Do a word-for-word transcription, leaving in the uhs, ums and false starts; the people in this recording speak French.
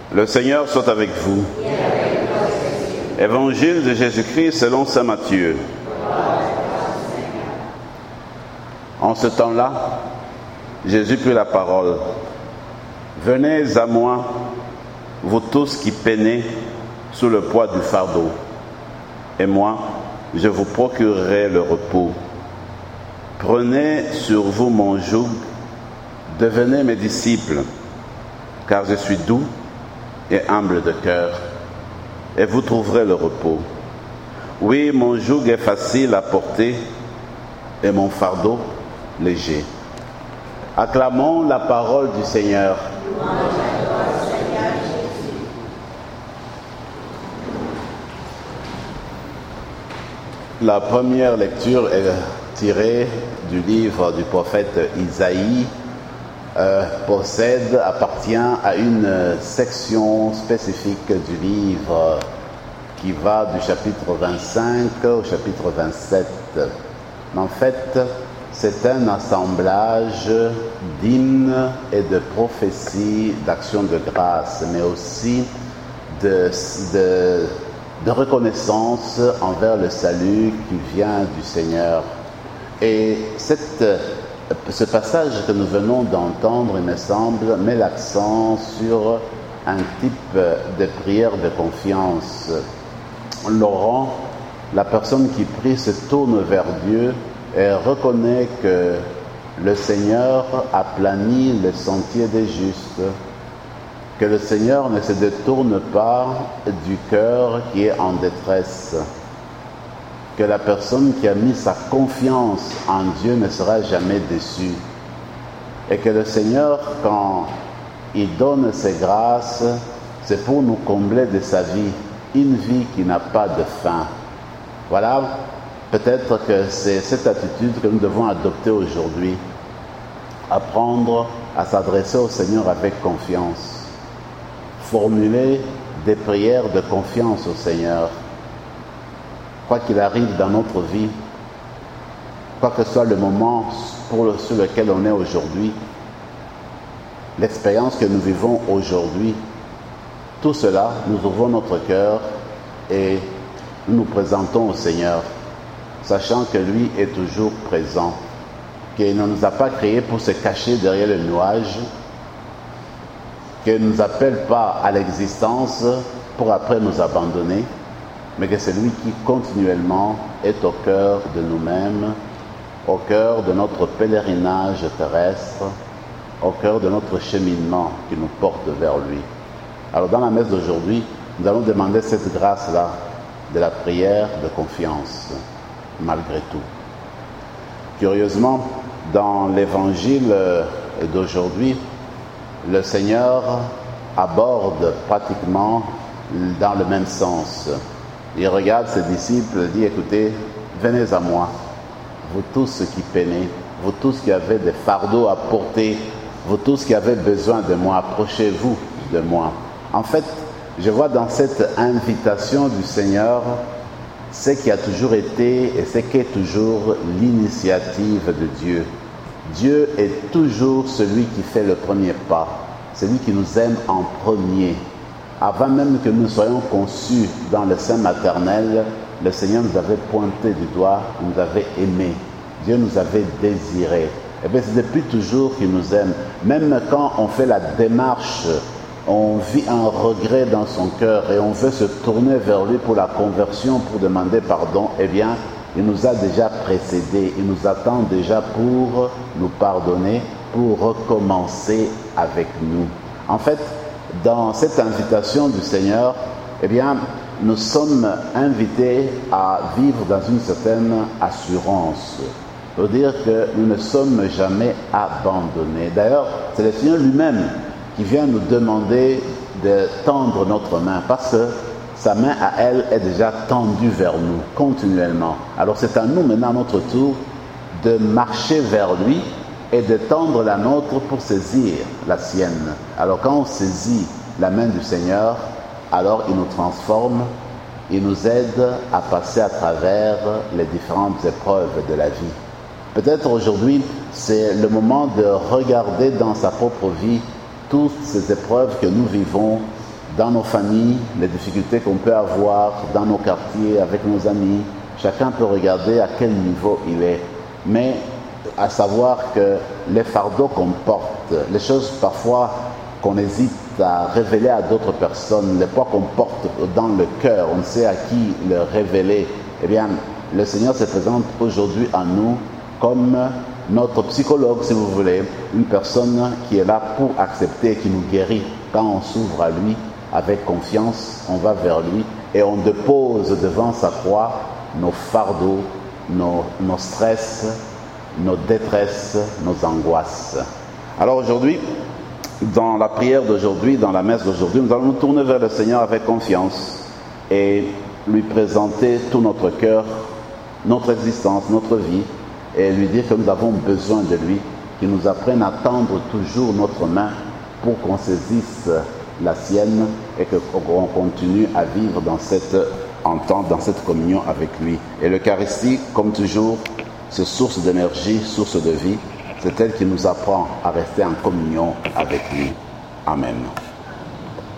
Le Seigneur soit avec vous. Évangile de Jésus-Christ selon saint Matthieu. En ce temps-là, Jésus prit la parole. « Venez à moi, vous tous qui peinez sous le poids du fardeau, et moi, je vous procurerai le repos. Prenez sur vous mon joug, devenez mes disciples, car je suis doux et humble de cœur, et vous trouverez le repos. Oui, mon joug est facile à porter, et mon fardeau léger. » Acclamons la parole du Seigneur. La première lecture est tirée du livre du prophète Isaïe, euh, possède, appartient à une section spécifique du livre qui va du chapitre vingt-cinq au chapitre vingt-sept. En fait, c'est un assemblage d'hymnes et de prophéties, d'actions de grâce, mais aussi de, de, de reconnaissance envers le salut qui vient du Seigneur. Et cette, ce passage que nous venons d'entendre, il me semble, met l'accent sur un type de prière de confiance. Laurent, la personne qui prie, se tourne vers Dieu et reconnaît que le Seigneur aplanit le sentier des justes, que le Seigneur ne se détourne pas du cœur qui est en détresse, que la personne qui a mis sa confiance en Dieu ne sera jamais déçue, et que le Seigneur, quand il donne ses grâces, c'est pour nous combler de sa vie, une vie qui n'a pas de fin. Voilà. Peut-être que c'est cette attitude que nous devons adopter aujourd'hui, apprendre à s'adresser au Seigneur avec confiance, formuler des prières de confiance au Seigneur, quoi qu'il arrive dans notre vie, quoi que soit le moment pour le, sur lequel on est aujourd'hui, l'expérience que nous vivons aujourd'hui, tout cela, nous ouvrons notre cœur et nous nous présentons au Seigneur, sachant que lui est toujours présent, qu'il ne nous a pas créés pour se cacher derrière le nuage, qu'il ne nous appelle pas à l'existence pour après nous abandonner, mais que c'est lui qui continuellement est au cœur de nous-mêmes, au cœur de notre pèlerinage terrestre, au cœur de notre cheminement qui nous porte vers lui. Alors dans la messe d'aujourd'hui, nous allons demander cette grâce-là de la prière de confiance. Malgré tout. Curieusement, dans l'évangile d'aujourd'hui, le Seigneur aborde pratiquement dans le même sens. Il regarde ses disciples et dit, écoutez, venez à moi, vous tous qui peinez, vous tous qui avez des fardeaux à porter, vous tous qui avez besoin de moi, approchez-vous de moi. En fait, je vois dans cette invitation du Seigneur ce qui a toujours été et ce qui est toujours l'initiative de Dieu. Dieu est toujours celui qui fait le premier pas, celui qui nous aime en premier. Avant même que nous soyons conçus dans le sein maternel, le Seigneur nous avait pointé du doigt, nous avait aimés. Dieu nous avait désirés. Et bien c'est depuis toujours qu'il nous aime. Même quand on fait la démarche, on vit un regret dans son cœur et on veut se tourner vers lui pour la conversion, pour demander pardon, eh bien, il nous a déjà précédés, il nous attend déjà pour nous pardonner, pour recommencer avec nous. En fait, dans cette invitation du Seigneur, eh bien, nous sommes invités à vivre dans une certaine assurance. Ça veut dire que nous ne sommes jamais abandonnés. D'ailleurs, c'est le Seigneur lui-même qui vient nous demander de tendre notre main, parce que sa main à elle est déjà tendue vers nous continuellement. Alors c'est à nous maintenant, à notre tour, de marcher vers lui et de tendre la nôtre pour saisir la sienne. Alors quand on saisit la main du Seigneur, alors il nous transforme, il nous aide à passer à travers les différentes épreuves de la vie. Peut-être aujourd'hui, c'est le moment de regarder dans sa propre vie toutes ces épreuves que nous vivons dans nos familles, les difficultés qu'on peut avoir dans nos quartiers, avec nos amis. Chacun peut regarder à quel niveau il est. Mais à savoir que les fardeaux qu'on porte, les choses parfois qu'on hésite à révéler à d'autres personnes, les poids qu'on porte dans le cœur, on ne sait à qui le révéler, eh bien, le Seigneur se présente aujourd'hui à nous comme notre psychologue, si vous voulez, une personne qui est là pour accepter et qui nous guérit. Quand on s'ouvre à lui avec confiance, on va vers lui et on dépose devant sa croix nos fardeaux, nos, nos stress, nos détresses, nos angoisses. Alors aujourd'hui, dans la prière d'aujourd'hui, dans la messe d'aujourd'hui, nous allons nous tourner vers le Seigneur avec confiance et lui présenter tout notre cœur, notre existence, notre vie, et lui dire que nous avons besoin de lui, qu'il nous apprenne à tendre toujours notre main pour qu'on saisisse la sienne et qu'on continue à vivre dans cette entente, dans cette communion avec lui. Et l'Eucharistie, comme toujours, c'est source d'énergie, source de vie. C'est elle qui nous apprend à rester en communion avec lui. Amen.